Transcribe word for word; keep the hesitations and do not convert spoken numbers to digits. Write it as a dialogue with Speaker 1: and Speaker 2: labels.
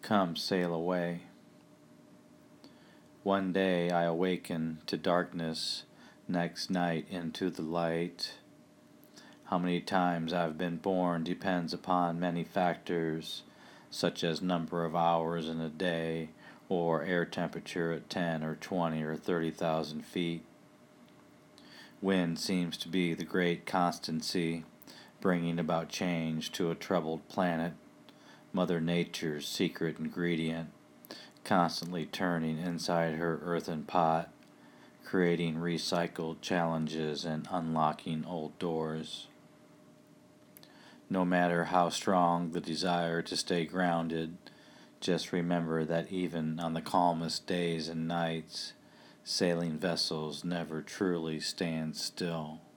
Speaker 1: Come sail away. One day I awaken to darkness, next night into the light. How many times I've been born depends upon many factors, such as number of hours in a day, or air temperature at ten or twenty or thirty thousand feet. Wind seems to be the great constancy, bringing about change to a troubled planet, Mother Nature's secret ingredient, constantly turning inside her earthen pot, creating recycled challenges and unlocking old doors. No matter how strong the desire to stay grounded, just remember that even on the calmest days and nights, sailing vessels never truly stand still.